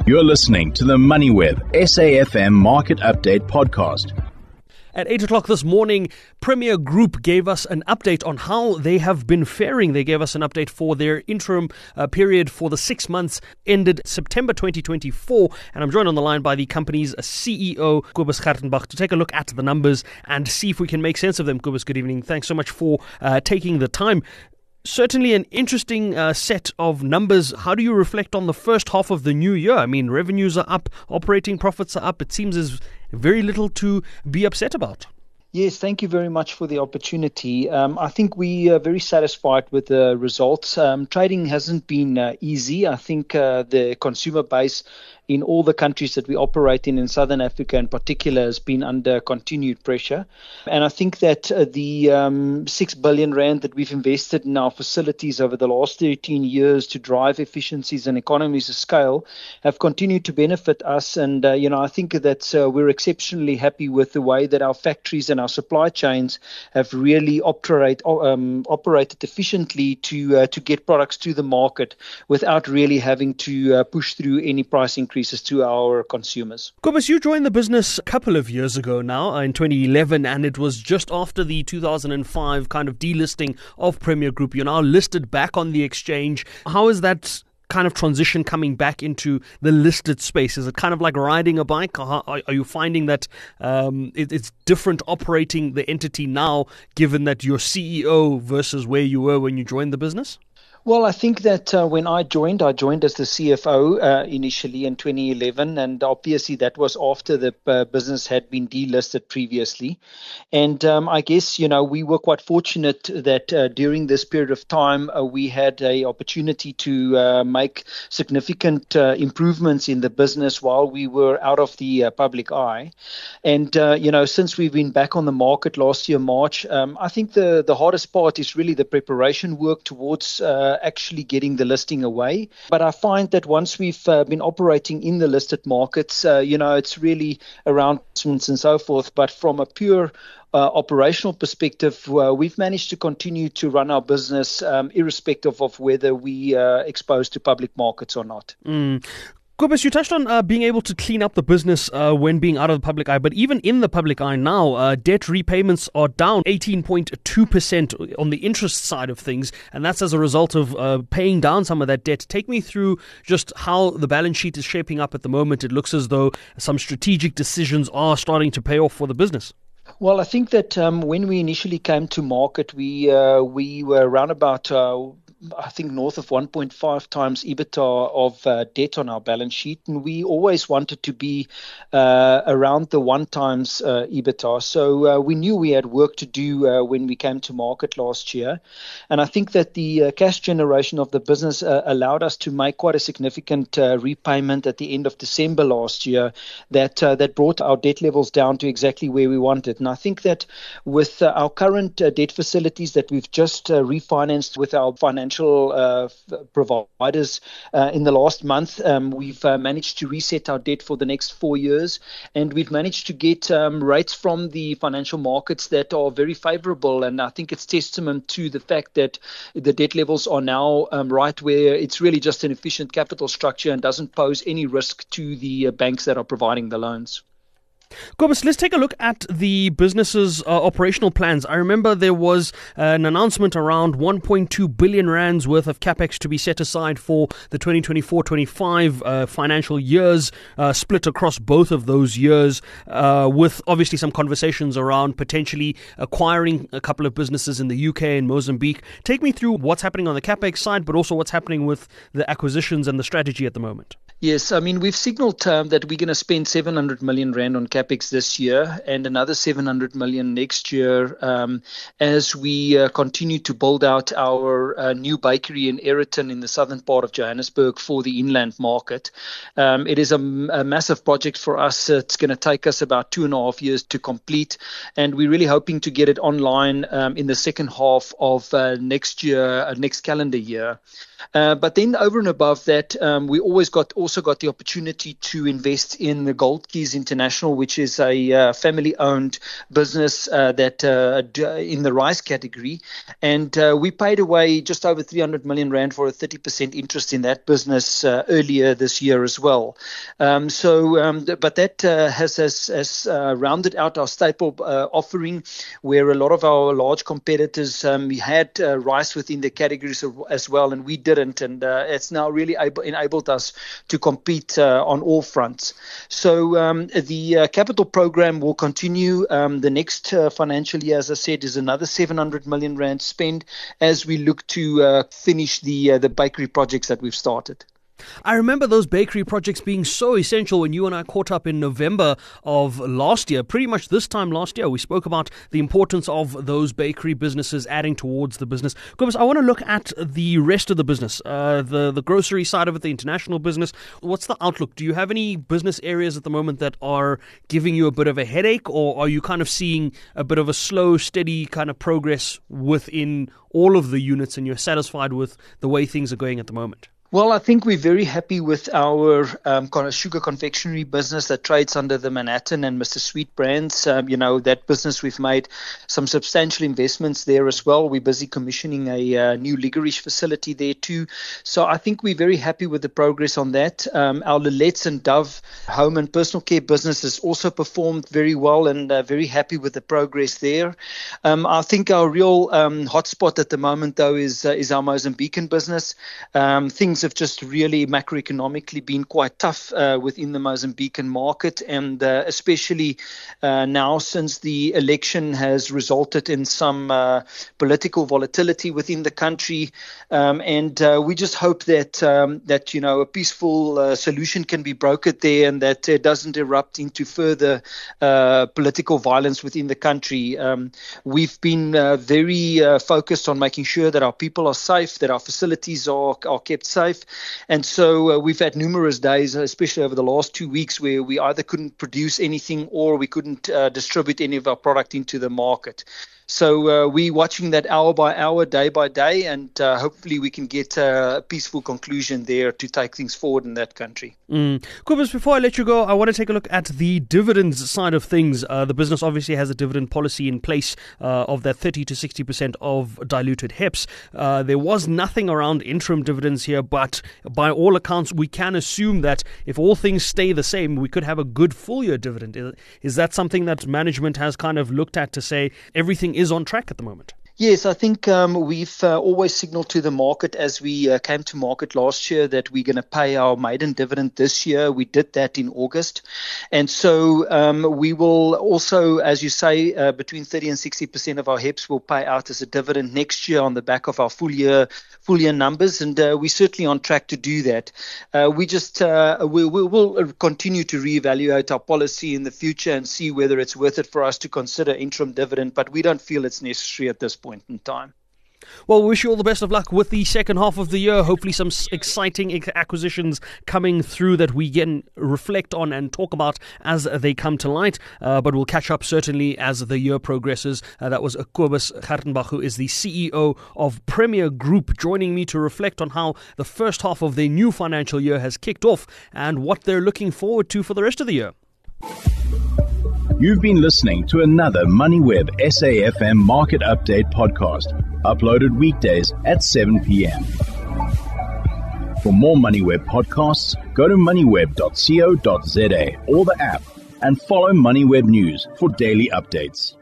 You're listening to the MoneyWeb SAFM Market Update Podcast. At 8 o'clock this morning, Premier Group gave us an update on how they have been faring. They gave us an update for their interim period for the 6 months ended September 2024. And I'm joined on the line by the company's CEO, Kobus Gartenbach, to take a look at the numbers and see if we can make sense of them. Kobus, good evening. Thanks so much for taking the time. Certainly an interesting set of numbers. How do you reflect on the first half of the new year? I mean, revenues are up, operating profits are up. It seems there's very little to be upset about. Yes, thank you very much for the opportunity. I think we are very satisfied with the results. Trading hasn't been easy. I think the consumer base in all the countries that we operate in Southern Africa in particular, has been under continued pressure. And I think that the 6 billion rand that we've invested in our facilities over the last 13 years to drive efficiencies and economies of scale have continued to benefit us. And, I think that we're exceptionally happy with the way that our factories and our supply chains have really operated efficiently to get products to the market without really having to push through any price increases to our consumers. Kobus, you joined the business a couple of years ago now, in 2011, and it was just after the 2005 kind of delisting of Premier Group. You're now listed back on the exchange. How is that kind of transition coming back into the listed space? Is it kind of like riding a bike? Or are you finding that it's different operating the entity now, given that you're CEO versus where you were when you joined the business? Well, I think that when I joined as the CFO initially in 2011, and obviously that was after the business had been delisted previously. And I guess, we were quite fortunate that during this period of time, we had an opportunity to make significant improvements in the business while we were out of the public eye. And, since we've been back on the market last year, March, I think the hardest part is really the preparation work towards actually getting the listing away. But I find that once we've been operating in the listed markets, it's really announcements and so forth. But from a pure operational perspective, we've managed to continue to run our business irrespective of whether we are exposed to public markets or not. Kobus, you touched on being able to clean up the business when being out of the public eye, but even in the public eye now, debt repayments are down 18.2% on the interest side of things, and that's as a result of paying down some of that debt. Take me through just how the balance sheet is shaping up at the moment. It looks as though some strategic decisions are starting to pay off for the business. Well, I think that when we initially came to market, we were around about north of 1.5 times EBITDA of debt on our balance sheet. And we always wanted to be around the 1 times EBITDA. So we knew we had work to do when we came to market last year. And I think that the cash generation of the business allowed us to make quite a significant repayment at the end of December last year that brought our debt levels down to exactly where we wanted. And I think that with our current debt facilities that we've just refinanced with our financial providers in the last month, we've managed to reset our debt for the next 4 years, and we've managed to get rates from the financial markets that are very favorable. And I think it's testament to the fact that the debt levels are now right where it's really just an efficient capital structure and doesn't pose any risk to the banks that are providing the loans. Kobus, let's take a look at the business's operational plans. I remember there was an announcement around 1.2 billion rands worth of capex to be set aside for the 2024-25 financial years, split across both of those years, with obviously some conversations around potentially acquiring a couple of businesses in the UK and Mozambique. Take me through what's happening on the capex side, but also what's happening with the acquisitions and the strategy at the moment. Yes, I mean, we've signaled that we're going to spend 700 million rand on capex this year and another 700 million next year as we continue to build out our new bakery in Aeroton in the southern part of Johannesburg for the inland market. It is a massive project for us. It's going to take us about 2.5 years to complete, and we're really hoping to get it online in the second half of next calendar year. But then over and above that, we also got the opportunity to invest in the Gold Keys International, which is a family-owned business that in the rice category. And we paid away just over 300 million rand for a 30% interest in that business earlier this year as well. But that has rounded out our staple offering, where a lot of our large competitors had rice within the categories as well, and we didn't. And it's now really enabled us to compete on all fronts. So the capital program will continue. The next financial year, as I said, is another 700 million rand spend as we look to finish the bakery projects that we've started. I remember those bakery projects being so essential when you and I caught up in November of last year. Pretty much this time last year, we spoke about the importance of those bakery businesses adding towards the business. Cobus, I want to look at the rest of the business, the grocery side of it, the international business. What's the outlook? Do you have any business areas at the moment that are giving you a bit of a headache, or are you kind of seeing a bit of a slow, steady kind of progress within all of the units, and you're satisfied with the way things are going at the moment? Well, I think we're very happy with our kind of sugar confectionery business that trades under the Manhattan and Mr. Sweet brands. That business, we've made some substantial investments there as well. We're busy commissioning a new licorice facility there too. So I think we're very happy with the progress on that. Our Lillettes and Dove home and personal care business has also performed very well, and very happy with the progress there. I think our real hotspot at the moment, though, is our Mozambican business. Things have just really macroeconomically been quite tough within the Mozambican market, and especially now since the election has resulted in some political volatility within the country, and we just hope that a peaceful solution can be brokered there, and that it doesn't erupt into further political violence within the country. We've been very focused on making sure that our people are safe, that our facilities are kept safe. And so we've had numerous days, especially over the last 2 weeks, where we either couldn't produce anything or we couldn't distribute any of our product into the market. So we're watching that hour by hour, day by day, and hopefully we can get a peaceful conclusion there to take things forward in that country. Cobus, before I let you go, I want to take a look at the dividends side of things. The business obviously has a dividend policy in place of that 30 to 60% of diluted HEPS. There was nothing around interim dividends here, but by all accounts, we can assume that if all things stay the same, we could have a good full-year dividend. Is that something that management has kind of looked at to say everything is on track at the moment? Yes, I think we've always signaled to the market as we came to market last year that we're going to pay our maiden dividend this year. We did that in August. And so we will also, as you say, between 30 and 60% of our HEPS will pay out as a dividend next year on the back of our full year numbers. And we're certainly on track to do that. We'll continue to reevaluate our policy in the future and see whether it's worth it for us to consider interim dividend, but we don't feel it's necessary at this point in time. Well, we wish you all the best of luck with the second half of the year. Hopefully some exciting acquisitions coming through that we can reflect on and talk about as they come to light. But we'll catch up certainly as the year progresses. That was Cobus Gertenbach, who is the CEO of Premier Group, joining me to reflect on how the first half of their new financial year has kicked off and what they're looking forward to for the rest of the year. You've been listening to another MoneyWeb SAFM Market Update podcast, uploaded weekdays at 7 p.m. For more MoneyWeb podcasts, go to moneyweb.co.za or the app, and follow MoneyWeb News for daily updates.